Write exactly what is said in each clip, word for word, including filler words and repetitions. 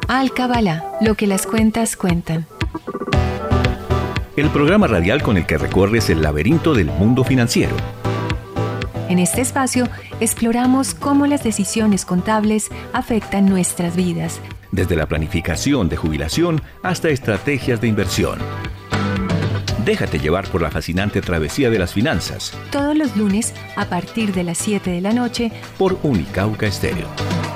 Alcabala, lo que las cuentas cuentan. El programa radial con el que recorres el laberinto del mundo financiero. En este espacio exploramos cómo las decisiones contables afectan nuestras vidas. Desde la planificación de jubilación hasta estrategias de inversión. Déjate llevar por la fascinante travesía de las finanzas. Todos los lunes a partir de las siete de la noche por Unicauca Estéreo.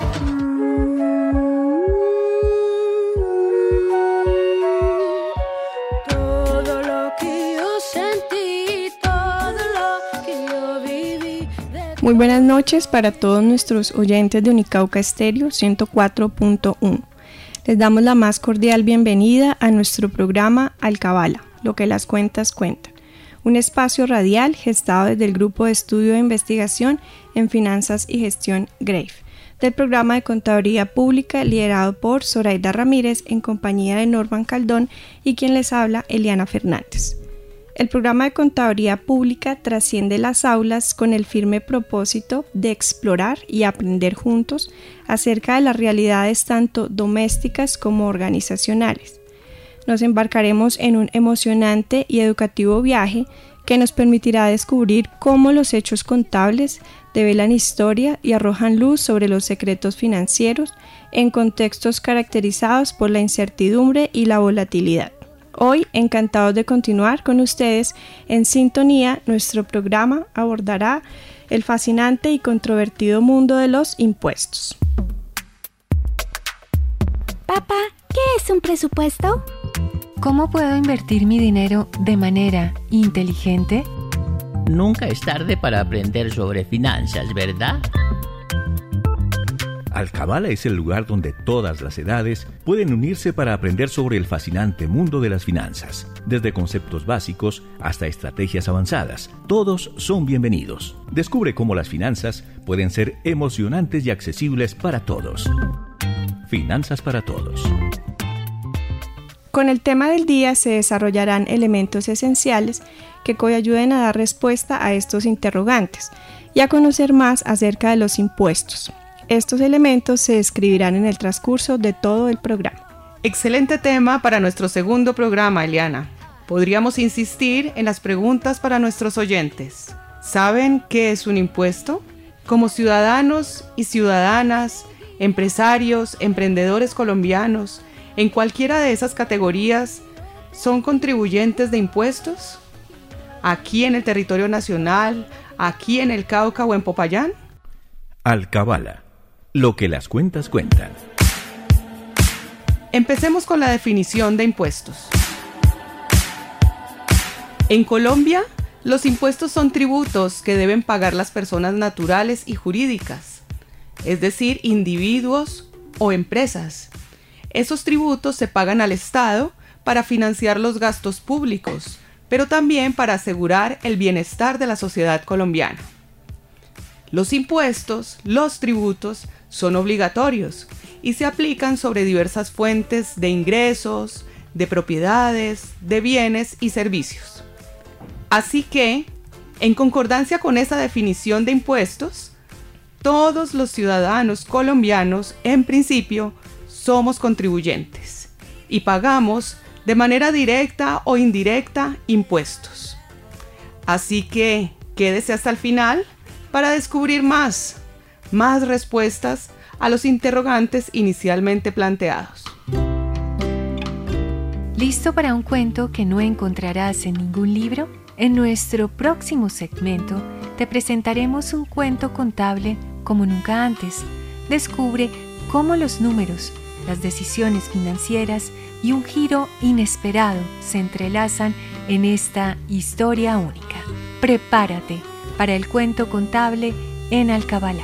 Muy buenas noches para todos nuestros oyentes de Unicauca Estéreo ciento cuatro punto uno. Les damos la más cordial bienvenida a nuestro programa Alcabala, lo que las cuentas cuentan, un espacio radial gestado desde el Grupo de Estudio de Investigación en Finanzas y Gestión Grave, del programa de Contaduría Pública liderado por Zoraida Ramírez en compañía de Norman Caldón y quien les habla, Eliana Fernández. El programa de Contaduría Pública trasciende las aulas con el firme propósito de explorar y aprender juntos acerca de las realidades tanto domésticas como organizacionales. Nos embarcaremos en un emocionante y educativo viaje que nos permitirá descubrir cómo los hechos contables develan historia y arrojan luz sobre los secretos financieros en contextos caracterizados por la incertidumbre y la volatilidad. Hoy, encantados de continuar con ustedes en sintonía, nuestro programa abordará el fascinante y controvertido mundo de los impuestos. Papá, ¿qué es un presupuesto? ¿Cómo puedo invertir mi dinero de manera inteligente? Nunca es tarde para aprender sobre finanzas, ¿verdad? Alcabala es el lugar donde todas las edades pueden unirse para aprender sobre el fascinante mundo de las finanzas. Desde conceptos básicos hasta estrategias avanzadas, todos son bienvenidos. Descubre cómo las finanzas pueden ser emocionantes y accesibles para todos. Finanzas para todos. Con el tema del día se desarrollarán elementos esenciales que ayuden a dar respuesta a estos interrogantes y a conocer más acerca de los impuestos. Estos elementos se describirán en el transcurso de todo el programa. Excelente tema para nuestro segundo programa, Eliana. Podríamos insistir en las preguntas para nuestros oyentes. ¿Saben qué es un impuesto? Como ciudadanos y ciudadanas, empresarios, emprendedores colombianos, en cualquiera de esas categorías, ¿son contribuyentes de impuestos? ¿Aquí en el territorio nacional, aquí en el Cauca o en Popayán? Alcabala, lo que las cuentas cuentan. Empecemos con la definición de impuestos. En Colombia, los impuestos son tributos que deben pagar las personas naturales y jurídicas, es decir, individuos o empresas. Esos tributos se pagan al Estado para financiar los gastos públicos, pero también para asegurar el bienestar de la sociedad colombiana. Los impuestos, los tributos, son obligatorios y se aplican sobre diversas fuentes de ingresos, de propiedades, de bienes y servicios. Así que, en concordancia con esa definición de impuestos, todos los ciudadanos colombianos, en principio, somos contribuyentes y pagamos de manera directa o indirecta impuestos. Así que, quédese hasta el final para descubrir más, más respuestas a los interrogantes inicialmente planteados. ¿Listo para un cuento que no encontrarás en ningún libro? En nuestro próximo segmento te presentaremos un cuento contable como nunca antes. Descubre cómo los números, las decisiones financieras y un giro inesperado se entrelazan en esta historia única. Prepárate para el cuento contable en Alcabala.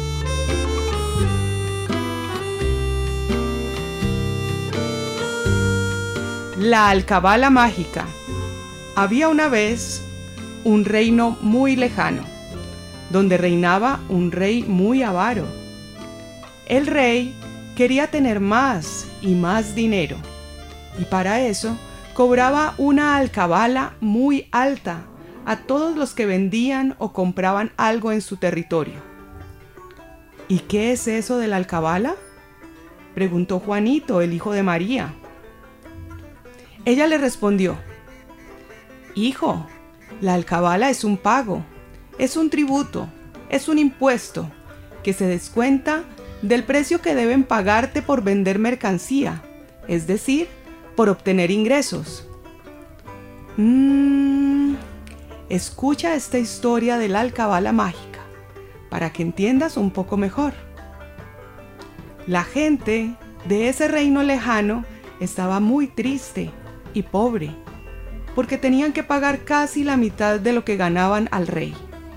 La Alcabala mágica. Había una vez un reino muy lejano, donde reinaba un rey muy avaro. El rey quería tener más y más dinero, y para eso cobraba una alcabala muy alta a todos los que vendían o compraban algo en su territorio. ¿Y qué es eso de la alcabala? preguntó Juanito, el hijo de María. Ella le respondió: Hijo, la alcabala es un pago, es un tributo, es un impuesto que se descuenta del precio que deben pagarte por vender mercancía, es decir, por obtener ingresos. Mmm, escucha esta historia de la alcabala mágica para que entiendas un poco mejor. La gente de ese reino lejano estaba muy triste y pobre, porque tenían que pagar casi la mitad de lo que ganaban al rey.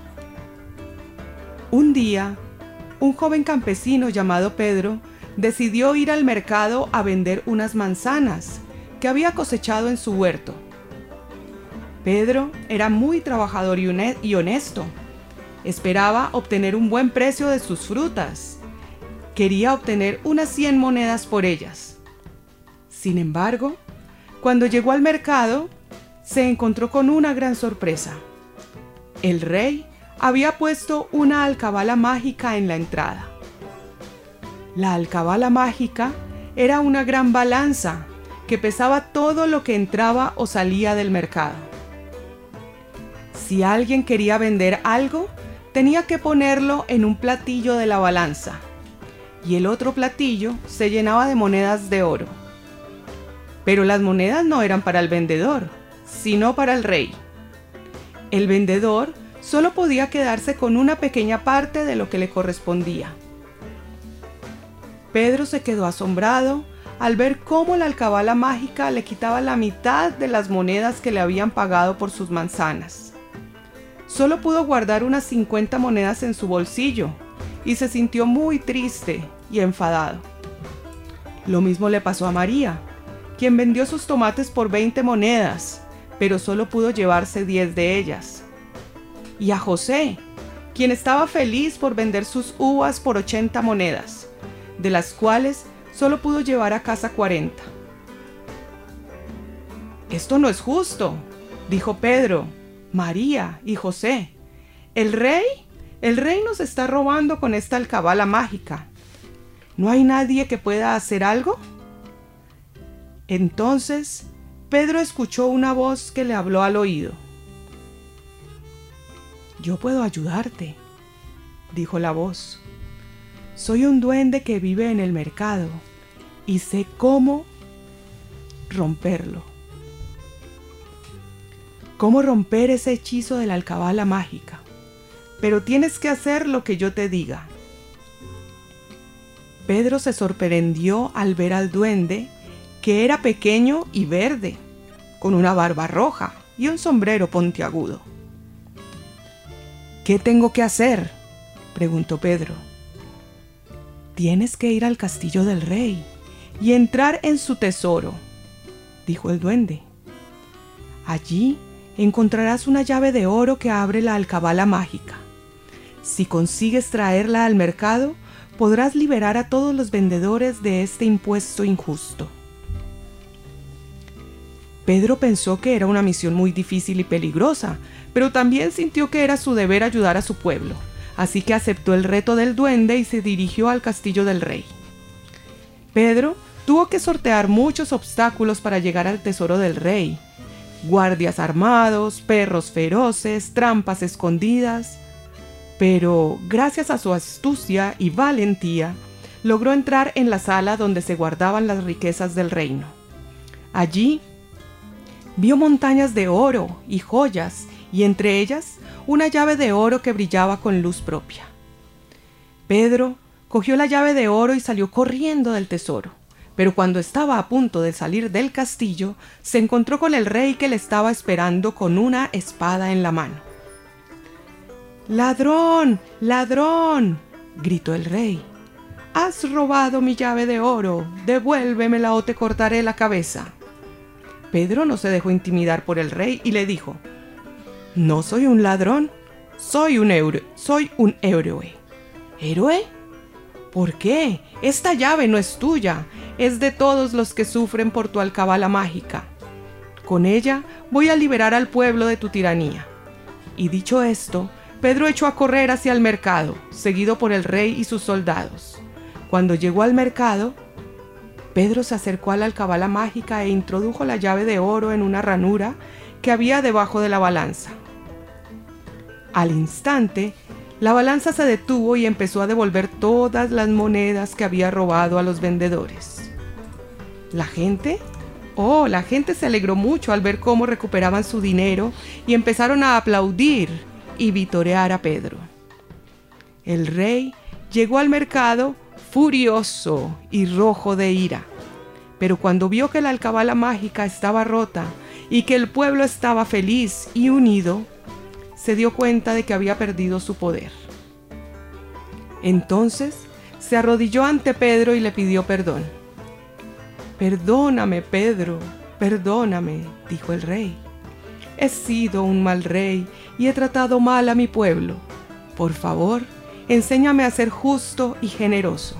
Un día, un joven campesino llamado Pedro decidió ir al mercado a vender unas manzanas que había cosechado en su huerto. Pedro era muy trabajador y honesto. Esperaba obtener un buen precio de sus frutas. Quería obtener unas cien monedas por ellas. Sin embargo, cuando llegó al mercado, se encontró con una gran sorpresa. El rey había puesto una alcabala mágica en la entrada. La alcabala mágica era una gran balanza que pesaba todo lo que entraba o salía del mercado. Si alguien quería vender algo, tenía que ponerlo en un platillo de la balanza, y el otro platillo se llenaba de monedas de oro. Pero las monedas no eran para el vendedor, sino para el rey. El vendedor solo podía quedarse con una pequeña parte de lo que le correspondía. Pedro se quedó asombrado al ver cómo la alcabala mágica le quitaba la mitad de las monedas que le habían pagado por sus manzanas. Solo pudo guardar unas cincuenta monedas en su bolsillo y se sintió muy triste y enfadado. Lo mismo le pasó a María, quien vendió sus tomates por veinte monedas, pero solo pudo llevarse diez de ellas. Y a José, quien estaba feliz por vender sus uvas por ochenta monedas, de las cuales solo pudo llevar a casa cuarenta. «Esto no es justo», dijo Pedro, María y José. «El rey, el rey nos está robando con esta alcabala mágica. ¿No hay nadie que pueda hacer algo?» Entonces Pedro escuchó una voz que le habló al oído. «Yo puedo ayudarte», dijo la voz. «Soy un duende que vive en el mercado y sé cómo romperlo. Cómo romper ese hechizo de la alcabala mágica. Pero tienes que hacer lo que yo te diga». Pedro se sorprendió al ver al duende, que era pequeño y verde, con una barba roja y un sombrero puntiagudo. «¿Qué tengo que hacer?», preguntó Pedro. «Tienes que ir al castillo del rey y entrar en su tesoro», dijo el duende. «Allí encontrarás una llave de oro que abre la alcabala mágica. Si consigues traerla al mercado, podrás liberar a todos los vendedores de este impuesto injusto». Pedro pensó que era una misión muy difícil y peligrosa, pero también sintió que era su deber ayudar a su pueblo, así que aceptó el reto del duende y se dirigió al castillo del rey. Pedro tuvo que sortear muchos obstáculos para llegar al tesoro del rey: guardias armados, perros feroces, trampas escondidas. Pero, gracias a su astucia y valentía, logró entrar en la sala donde se guardaban las riquezas del reino. Allí vio montañas de oro y joyas, y entre ellas una llave de oro que brillaba con luz propia. Pedro cogió la llave de oro y salió corriendo del tesoro, pero cuando estaba a punto de salir del castillo, se encontró con el rey, que le estaba esperando con una espada en la mano. «¡Ladrón! ¡Ladrón!», gritó el rey. «¡Has robado mi llave de oro! ¡Devuélvemela o te cortaré la cabeza!». Pedro no se dejó intimidar por el rey y le dijo: «No soy un ladrón, soy un héroe, soy un héroe». «¿Héroe? ¿Por qué? Esta llave no es tuya, es de todos los que sufren por tu alcabala mágica. Con ella voy a liberar al pueblo de tu tiranía». Y dicho esto, Pedro echó a correr hacia el mercado, seguido por el rey y sus soldados. Cuando llegó al mercado, Pedro se acercó a la alcabala mágica e introdujo la llave de oro en una ranura que había debajo de la balanza. Al instante, la balanza se detuvo y empezó a devolver todas las monedas que había robado a los vendedores. ¿La gente? Oh, la gente se alegró mucho al ver cómo recuperaban su dinero y empezaron a aplaudir y vitorear a Pedro. El rey llegó al mercado furioso y rojo de ira, pero cuando vio que la alcabala mágica estaba rota y que el pueblo estaba feliz y unido, se dio cuenta de que había perdido su poder. Entonces se arrodilló ante Pedro y le pidió perdón. «Perdóname, Pedro, perdóname», dijo el rey. «He sido un mal rey y he tratado mal a mi pueblo. Por favor, enséñame a ser justo y generoso».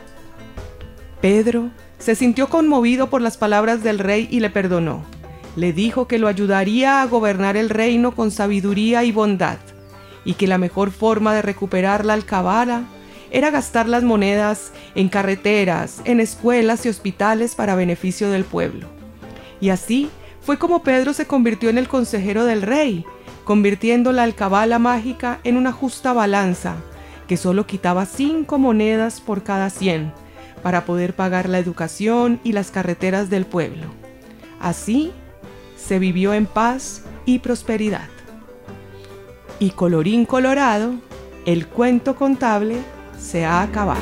Pedro se sintió conmovido por las palabras del rey y le perdonó. Le dijo que lo ayudaría a gobernar el reino con sabiduría y bondad, y que la mejor forma de recuperar la alcabala era gastar las monedas en carreteras, en escuelas y hospitales para beneficio del pueblo. Y así fue como Pedro se convirtió en el consejero del rey, convirtiendo la alcabala mágica en una justa balanza, que solo quitaba cinco monedas por cada cien, para poder pagar la educación y las carreteras del pueblo. Así se vivió en paz y prosperidad. Y colorín colorado, el cuento contable se ha acabado.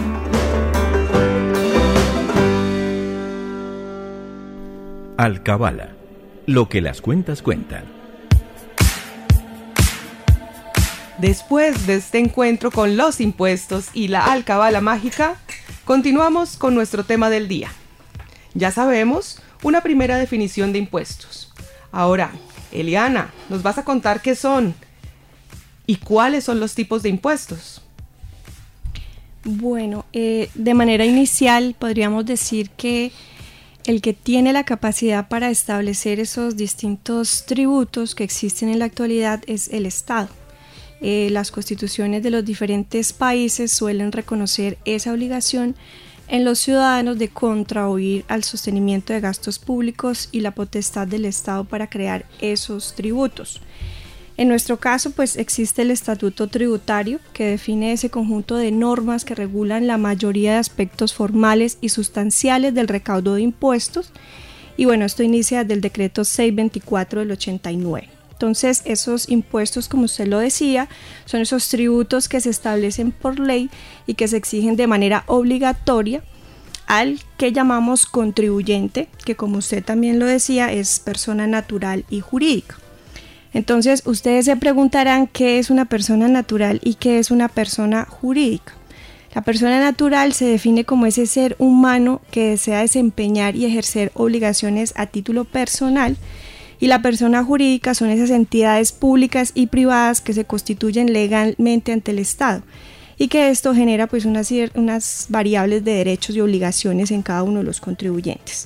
Alcabala, lo que las cuentas cuentan. Después de este encuentro con los impuestos y la alcabala mágica, continuamos con nuestro tema del día. Ya sabemos una primera definición de impuestos. Ahora, Eliana, nos vas a contar qué son y cuáles son los tipos de impuestos. Bueno, eh, de manera inicial podríamos decir que el que tiene la capacidad para establecer esos distintos tributos que existen en la actualidad es el Estado. Eh, las constituciones de los diferentes países suelen reconocer esa obligación en los ciudadanos de contribuir al sostenimiento de gastos públicos y la potestad del Estado para crear esos tributos. En nuestro caso, pues existe el Estatuto Tributario, que define ese conjunto de normas que regulan la mayoría de aspectos formales y sustanciales del recaudo de impuestos. Y bueno, esto inicia desde el decreto seiscientos veinticuatro del ochenta y nueve. Entonces, esos impuestos, como usted lo decía, son esos tributos que se establecen por ley y que se exigen de manera obligatoria al que llamamos contribuyente, que como usted también lo decía, es persona natural y jurídica. Entonces, ustedes se preguntarán qué es una persona natural y qué es una persona jurídica. La persona natural se define como ese ser humano que desea desempeñar y ejercer obligaciones a título personal, y la persona jurídica son esas entidades públicas y privadas que se constituyen legalmente ante el Estado, y que esto genera pues unas, unas variables de derechos y obligaciones en cada uno de los contribuyentes.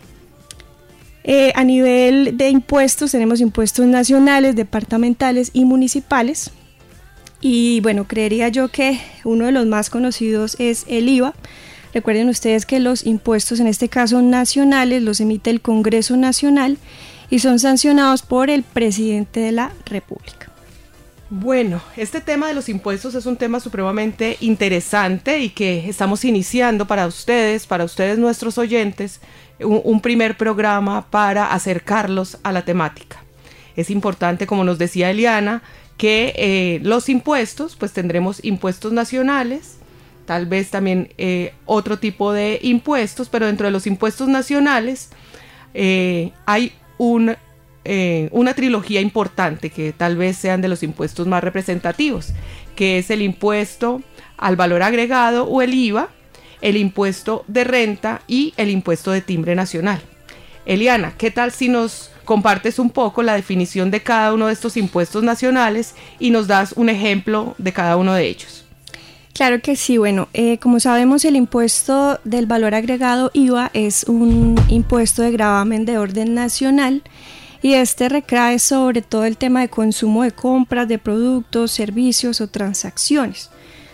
Eh, a nivel de impuestos tenemos impuestos nacionales, departamentales y municipales, y bueno, creería yo que uno de los más conocidos es el I V A. Recuerden ustedes que los impuestos, en este caso nacionales, los emite el Congreso Nacional y son sancionados por el presidente de la República. Bueno, este tema de los impuestos es un tema supremamente interesante y que estamos iniciando para ustedes, para ustedes nuestros oyentes, un, un primer programa para acercarlos a la temática. Es importante, como nos decía Eliana, que eh, los impuestos, pues tendremos impuestos nacionales, tal vez también eh, otro tipo de impuestos, pero dentro de los impuestos nacionales eh, hay un Eh, una trilogía importante que tal vez sean de los impuestos más representativos, que es el impuesto al valor agregado o el I V A, el impuesto de renta y el impuesto de timbre nacional. Eliana, ¿qué tal si nos compartes un poco la definición de cada uno de estos impuestos nacionales y nos das un ejemplo de cada uno de ellos? Claro que sí. Bueno, eh, como sabemos, el impuesto del valor agregado I V A es un impuesto de gravamen de orden nacional, y este recae sobre todo el tema de consumo de compras de productos, servicios o transacciones.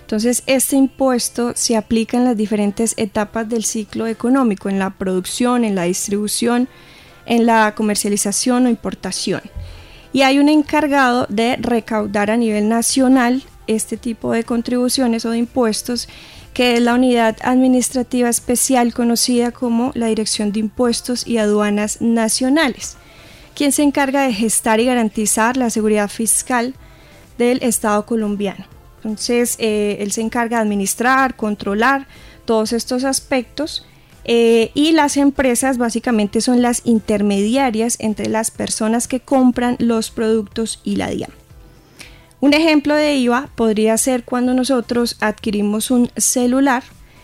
Entonces, este impuesto se aplica en las diferentes etapas del ciclo económico, en la producción, en la distribución, en la comercialización o importación. Y hay un encargado de recaudar a nivel nacional este tipo de contribuciones o de impuestos, que es la unidad administrativa especial conocida como la Dirección de Impuestos y Aduanas Nacionales, quien se encarga de gestar y garantizar la seguridad fiscal del Estado colombiano. Entonces, eh, él se encarga de administrar, controlar todos estos aspectos, eh, y las empresas básicamente son las intermediarias entre las personas que compran los productos y la DIAN. Un ejemplo de I V A podría ser cuando nosotros adquirimos un celular.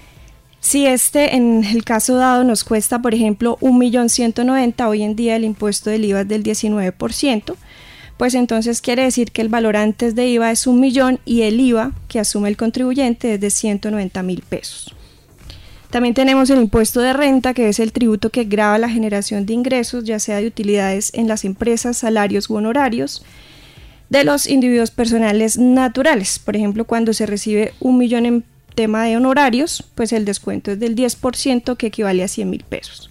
Si este, en el caso dado, nos cuesta, por ejemplo, un millón ciento noventa mil, hoy en día el impuesto del I V A es del diecinueve por ciento, pues entonces quiere decir que el valor antes de I V A es un millón y el I V A que asume el contribuyente es de ciento noventa mil pesos. También tenemos el impuesto de renta, que es el tributo que grava la generación de ingresos, ya sea de utilidades en las empresas, salarios u honorarios, de los individuos personales naturales. Por ejemplo, cuando se recibe un millón en tema de honorarios, pues el descuento es del diez por ciento, que equivale a cien mil pesos.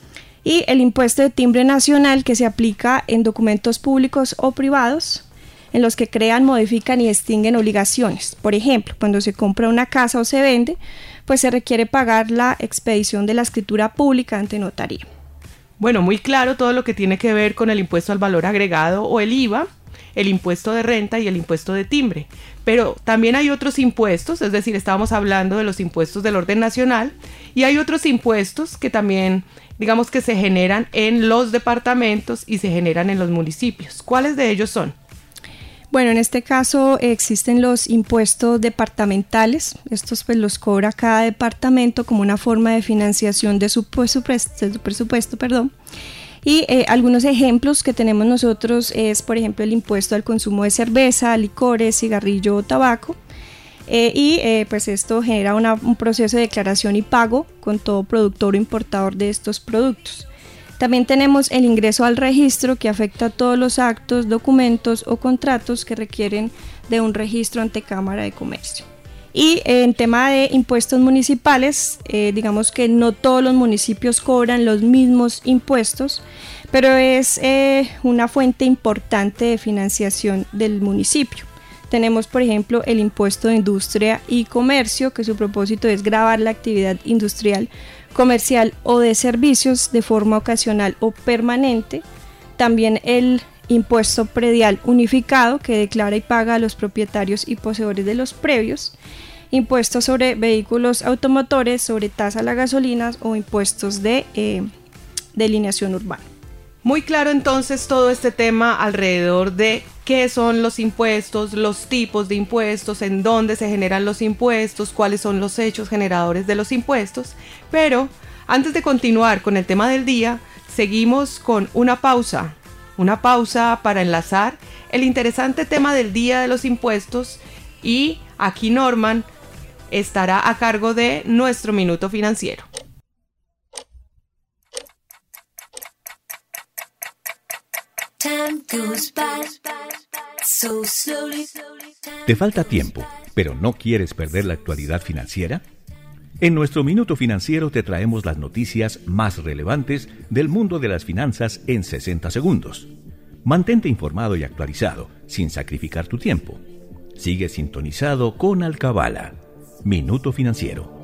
Y el impuesto de timbre nacional, que se aplica en documentos públicos o privados, en los que crean, modifican y extinguen obligaciones. Por ejemplo, cuando se compra una casa o se vende, pues se requiere pagar la expedición de la escritura pública ante notaría. Bueno, muy claro todo lo que tiene que ver con el impuesto al valor agregado o el I V A, el impuesto de renta y el impuesto de timbre. Pero también hay otros impuestos, es decir, estábamos hablando de los impuestos del orden nacional, y hay otros impuestos que también, digamos, que se generan en los departamentos y se generan en los municipios. ¿Cuáles de ellos son? Bueno, en este caso eh, existen los impuestos departamentales. Estos pues los cobra cada departamento como una forma de financiación de su presupuesto, de su presupuesto, perdón. Y eh, algunos ejemplos que tenemos nosotros es, por ejemplo, el impuesto al consumo de cerveza, licores, cigarrillo o tabaco. Eh, y eh, pues esto genera una, un proceso de declaración y pago con todo productor o importador de estos productos. También tenemos el ingreso al registro, que afecta a todos los actos, documentos o contratos que requieren de un registro ante Cámara de Comercio. Y eh, en tema de impuestos municipales, eh, digamos que no todos los municipios cobran los mismos impuestos, pero es eh, una fuente importante de financiación del municipio. Tenemos, por ejemplo, el impuesto de industria y comercio, que su propósito es gravar la actividad industrial, comercial o de servicios de forma ocasional o permanente. También el impuesto predial unificado, que declara y paga a los propietarios y poseedores de los previos. Impuestos sobre vehículos automotores, sobre tasa a la gasolina o impuestos de eh, delineación urbana. Muy claro entonces todo este tema alrededor de qué son los impuestos, los tipos de impuestos, en dónde se generan los impuestos, cuáles son los hechos generadores de los impuestos. Pero antes de continuar con el tema del día, seguimos con una pausa, una pausa para enlazar el interesante tema del día de los impuestos, y aquí Norman estará a cargo de nuestro minuto financiero. ¿Te falta tiempo, pero no quieres perder la actualidad financiera? En nuestro Minuto Financiero te traemos las noticias más relevantes del mundo de las finanzas en sesenta segundos. Mantente informado y actualizado, sin sacrificar tu tiempo. Sigue sintonizado con Alcabala. Minuto Financiero.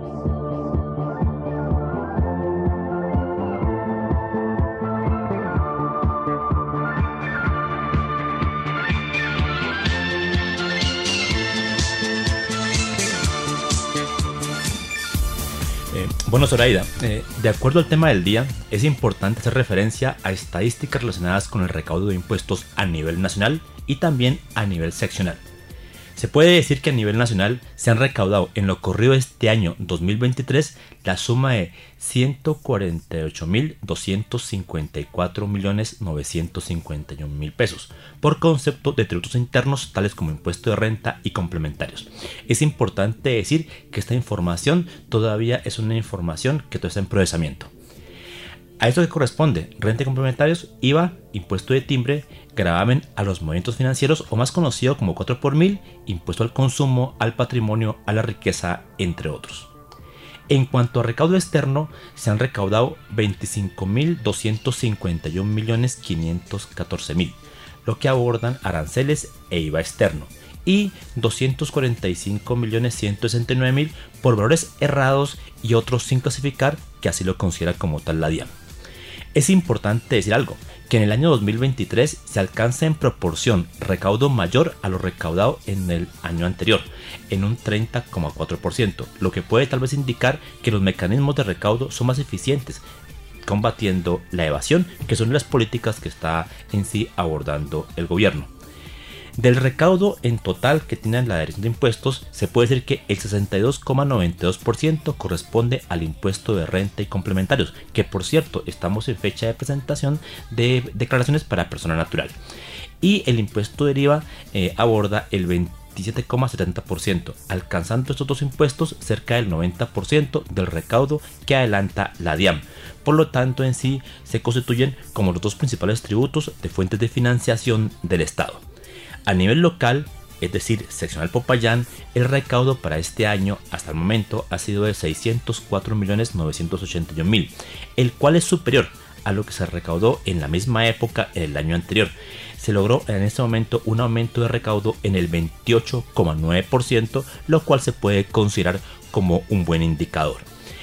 Bueno, Zoraida, eh, de acuerdo al tema del día, es importante hacer referencia a estadísticas relacionadas con el recaudo de impuestos a nivel nacional y también a nivel seccional. Se puede decir que a nivel nacional se han recaudado en lo corrido este año dos mil veintitrés la suma de ciento cuarenta y ocho mil doscientos cincuenta y cuatro millones novecientos cincuenta y un mil pesos por concepto de tributos internos tales como impuesto de renta y complementarios. Es importante decir que esta información todavía es una información que todavía está en procesamiento. ¿A esto qué corresponde? Renta y complementarios, I V A, impuesto de timbre, gravamen a los movimientos financieros o más conocido como cuatro por mil, impuesto al consumo, al patrimonio, a la riqueza, entre otros. En cuanto a recaudo externo, se han recaudado veinticinco mil doscientos cincuenta y un millones quinientos catorce mil, lo que abordan aranceles e I V A externo, y doscientos cuarenta y cinco millones ciento sesenta y nueve mil por valores errados y otros sin clasificar, que así lo considera como tal la DIAN. Es importante decir algo, que en el año dos mil veintitrés se alcanza en proporción recaudo mayor a lo recaudado en el año anterior, en un treinta coma cuatro por ciento, lo que puede tal vez indicar que los mecanismos de recaudo son más eficientes, combatiendo la evasión, que son las políticas que está en sí abordando el gobierno. Del recaudo en total que tiene la Dirección de Impuestos, se puede decir que el sesenta y dos coma noventa y dos por ciento corresponde al impuesto de renta y complementarios, que por cierto estamos en fecha de presentación de declaraciones para persona natural. Y el impuesto del I V A eh, aborda el veintisiete coma setenta por ciento, alcanzando estos dos impuestos cerca del noventa por ciento del recaudo que adelanta la DIAN. Por lo tanto, en sí se constituyen como los dos principales tributos de fuentes de financiación del Estado. A nivel local, es decir, seccional Popayán, el recaudo para este año hasta el momento ha sido de seiscientos cuatro millones novecientos ochenta y un mil, el cual es superior a lo que se recaudó en la misma época en el año anterior. Se logró en este momento un aumento de recaudo en el veintiocho coma nueve por ciento, lo cual se puede considerar como un buen indicador.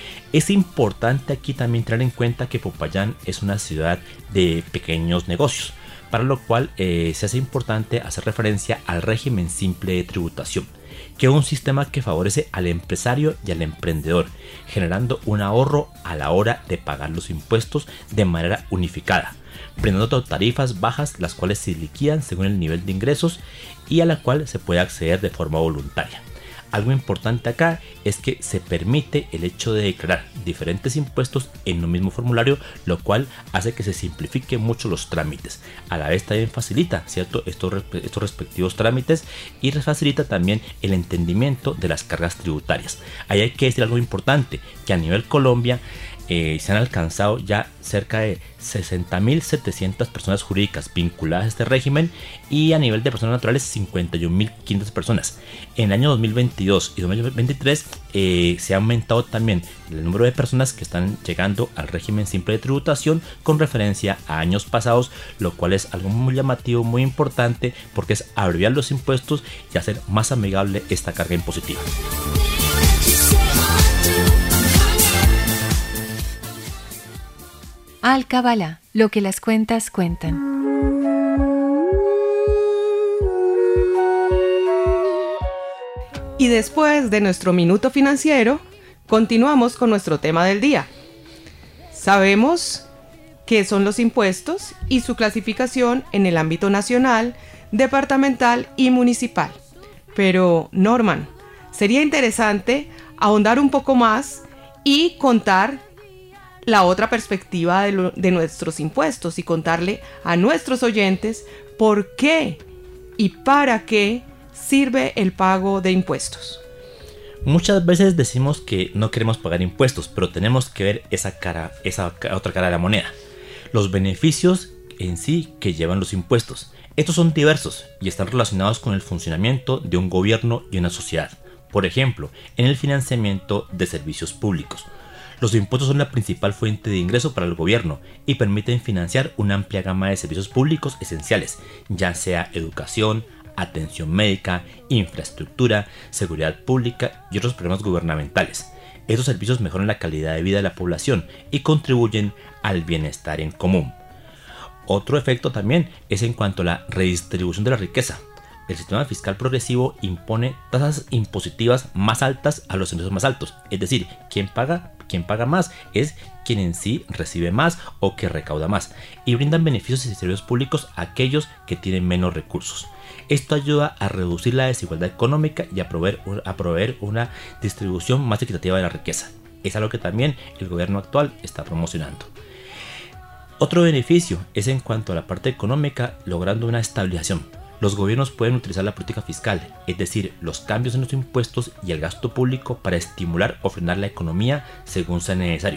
Es importante aquí también tener en cuenta que Popayán es una ciudad de pequeños negocios, para lo cual eh, se hace importante hacer referencia al régimen simple de tributación, que es un sistema que favorece al empresario y al emprendedor, generando un ahorro a la hora de pagar los impuestos de manera unificada, brindando tarifas bajas, las cuales se liquidan según el nivel de ingresos y a la cual se puede acceder de forma voluntaria. Algo importante acá es que se permite el hecho de declarar diferentes impuestos en un mismo formulario, lo cual hace que se simplifique mucho los trámites. A la vez también facilita, ¿cierto?, estos, estos respectivos trámites y facilita también el entendimiento de las cargas tributarias. Ahí hay que decir algo importante, que a nivel Colombia Eh, se han alcanzado ya cerca de sesenta mil setecientas personas jurídicas vinculadas a este régimen y a nivel de personas naturales cincuenta y un mil quinientas personas. En el año dos mil veintidós y dos mil veintitrés eh, se ha aumentado también el número de personas que están llegando al régimen simple de tributación con referencia a años pasados, lo cual es algo muy llamativo, muy importante, porque es abreviar los impuestos y hacer más amigable esta carga impositiva. Alcabala, lo que las cuentas cuentan. Y después de nuestro minuto financiero, continuamos con nuestro tema del día. Sabemos qué son los impuestos y su clasificación en el ámbito nacional, departamental y municipal. Pero, Norman, sería interesante ahondar un poco más y contar la otra perspectiva de, lo, de nuestros impuestos y contarle a nuestros oyentes por qué y para qué sirve el pago de impuestos. Muchas veces decimos que no queremos pagar impuestos, pero tenemos que ver esa cara, esa otra cara de la moneda. Los beneficios en sí que llevan los impuestos. Estos son diversos y están relacionados con el funcionamiento de un gobierno y una sociedad. Por ejemplo, en el financiamiento de servicios públicos. Los impuestos son la principal fuente de ingreso para el gobierno y permiten financiar una amplia gama de servicios públicos esenciales, ya sea educación, atención médica, infraestructura, seguridad pública y otros programas gubernamentales. Estos servicios mejoran la calidad de vida de la población y contribuyen al bienestar en común. Otro efecto también es en cuanto a la redistribución de la riqueza. El sistema fiscal progresivo impone tasas impositivas más altas a los ingresos más altos, es decir, quien paga, quien paga más es quien en sí recibe más o que recauda más, y brindan beneficios y servicios públicos a aquellos que tienen menos recursos. Esto ayuda a reducir la desigualdad económica y a proveer, a proveer una distribución más equitativa de la riqueza. Es algo que también el gobierno actual está promocionando. Otro beneficio es en cuanto a la parte económica, logrando una estabilización. Los gobiernos pueden utilizar la política fiscal, es decir, los cambios en los impuestos y el gasto público para estimular o frenar la economía según sea necesario,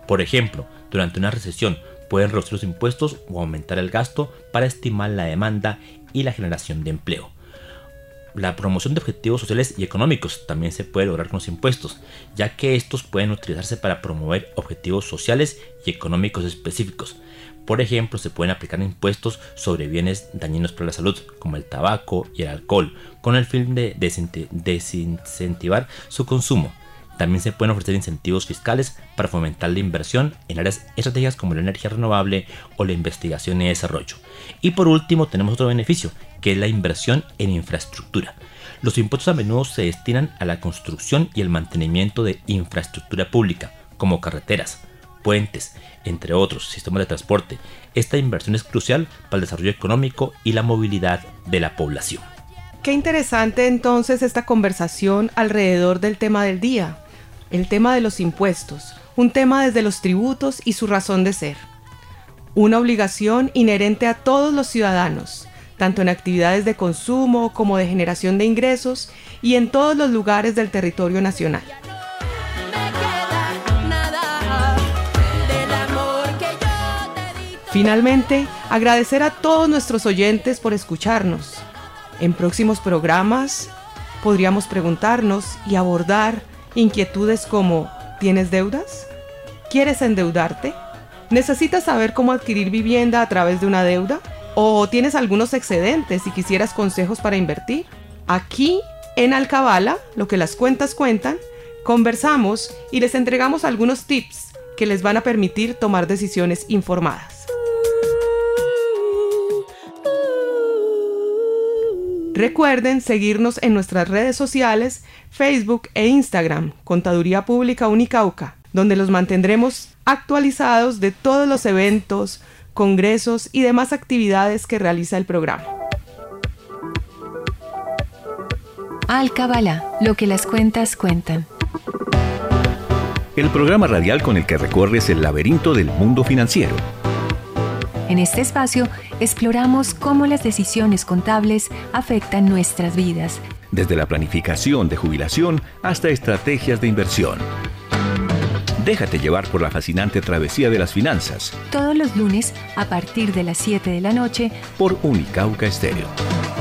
Por ejemplo, durante una recesión pueden reducir los impuestos o aumentar el gasto para estimar la demanda y la generación de empleo. La promoción de objetivos sociales y económicos también se puede lograr con los impuestos, ya que estos pueden utilizarse para promover objetivos sociales y económicos específicos. Por ejemplo, se pueden aplicar impuestos sobre bienes dañinos para la salud, como el tabaco y el alcohol, con el fin de desincentivar su consumo. También se pueden ofrecer incentivos fiscales para fomentar la inversión en áreas estratégicas como la energía renovable o la investigación y desarrollo. Y por último tenemos otro beneficio, que es la inversión en infraestructura. Los impuestos a menudo se destinan a la construcción y el mantenimiento de infraestructura pública, como carreteras, puentes, entre otros sistemas de transporte. Esta inversión es crucial para el desarrollo económico y la movilidad de la población. Qué interesante entonces esta conversación alrededor del tema del día, el tema de los impuestos, un tema desde los tributos y su razón de ser. Una obligación inherente a todos los ciudadanos, tanto en actividades de consumo como de generación de ingresos y en todos los lugares del territorio nacional. Finalmente, agradecer a todos nuestros oyentes por escucharnos. En próximos programas podríamos preguntarnos y abordar inquietudes como: ¿tienes deudas? ¿Quieres endeudarte? ¿Necesitas saber cómo adquirir vivienda a través de una deuda? ¿O tienes algunos excedentes y quisieras consejos para invertir? Aquí, en Alcabala, lo que las cuentas cuentan, conversamos y les entregamos algunos tips que les van a permitir tomar decisiones informadas. Recuerden seguirnos en nuestras redes sociales, Facebook e Instagram, Contaduría Pública Unicauca, donde los mantendremos actualizados de todos los eventos, congresos y demás actividades que realiza el programa. Alcabala, lo que las cuentas cuentan. El programa radial con el que recorres el laberinto del mundo financiero. En este espacio exploramos cómo las decisiones contables afectan nuestras vidas, desde la planificación de jubilación hasta estrategias de inversión. Déjate llevar por la fascinante travesía de las finanzas. Todos los lunes a partir de las siete de la noche por Unicauca Estéreo.